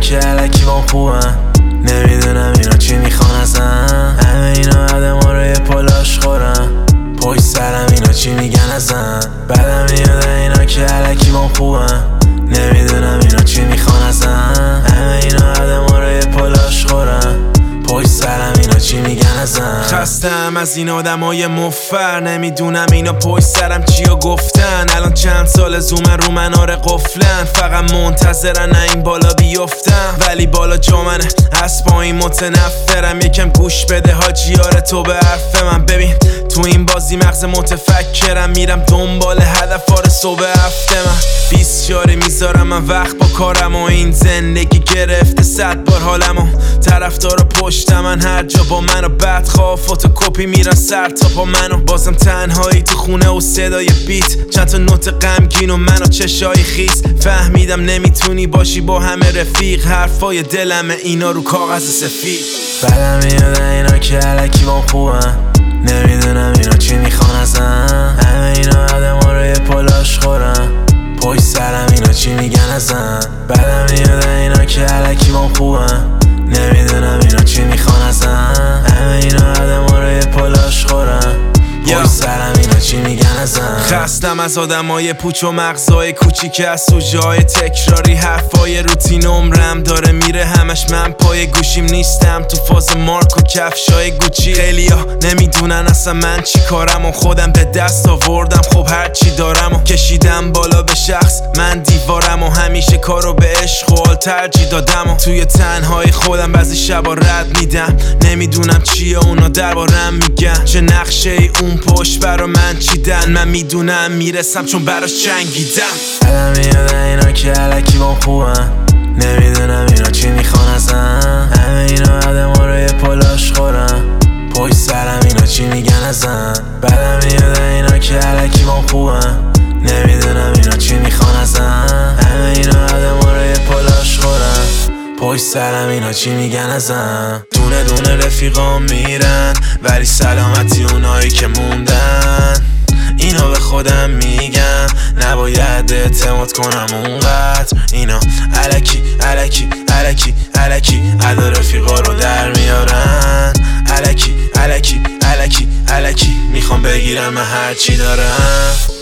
که علکی با خوبن، نمیدونم اینا چی میخوان ازن. همه اینا عدم رو یه پلاش خورن، پشت سرم اینا چی میگن ازن. بعدم میاد اینا که علکی با خوبن، نمیدونم اینا چی میخوان ازن. همه اینا عدم رو یه پلاش خورن، پشت سرم اینا چی میگن ازن. خستم از این آدمای مفر، نمیدونم اینا پشت سرم چیا گفتن. الان چند سال زومن رو مناره قفلن، فقط منتظرن نه این بالا بیفتم. ولی بالا جا منه از پایین متنفرم. یکم گوش بده حاجیاره تو به حرف من. ببین تو این بازی مغز متفکرم، میرم دنبال هدف صبح هفته. من 20 جاری میذارم من وقت با کارم، و این زندگی گرفته 100 بار حالمو. طرفدارا پشت من هر جا با منو بدخواه فتوکپی میرن سر تا پا منو. بازم تنهایی تو خونه و صدای بیت، چند تا نوت غمگین و منو چشای خیس. فهمیدم نمیتونی باشی با همه رفیق، حرفای دلمه اینا رو کاغذ سفید. بعدم میاد اینا که علکی با خوبن، نمیدونم اینا چی میخوان ازن. همه اینا عدم رو یه پلاش خورن، پشت سرم اینا چی میگن ازن. بعدم میاد اینا که علکی با خوبن، نمیدونم اینا چی میخوان ازن. همه اینا عدم رو یه پلاش خورن، پشت سرم اینا چی میگن ازن. خستم از آدمای پوچ و مغزای کوچیک، از سوژه‌های تکراری، حرفای روتین. عمرم داره میره همش من پای گوشیم نیستم، تو فاز مارک و کفشای گوچی. خیلیا نمیدونن اصلا من چی کارم، و خودم به دست آوردم خب هر چی دارم و کشیدم بالا به شخص. من دیوارم و همیشه کارو به عشق و حال ترجیح دادم، و توی تنهای خودم بعضی شبا رد میدم. نمیدونم چیه اونا دربارم میگن، چه نقشه ای اون پشت برا من چیدن. من میدونم میرسم چون براش جنگیدم. بعدم میاد اینا که علکی با خوبن، نمیدونم اینا چی میخوان ازن. همه اینا عدم رو یه پلاش خورن، پشت سرم اینا چی میگن ازن. بعدم میاد اینا که علکی با خوبن، نمیدونم اینا چی میخوان ازن. همه اینا عدم رو یه پلاش خورن، پشت سرم اینا چی میگن ازن. دونه دونه رفیقام میرن، ولی سلامتی اونایی که موندن. اینا به خودم میگم نباید اعتماد کنم اونقدر. اینا علکی علکی علکی علکی عدا رفیقا رو در میارن. علکی علکی علکی علکی میخوام بگیرن من هرچی دارم.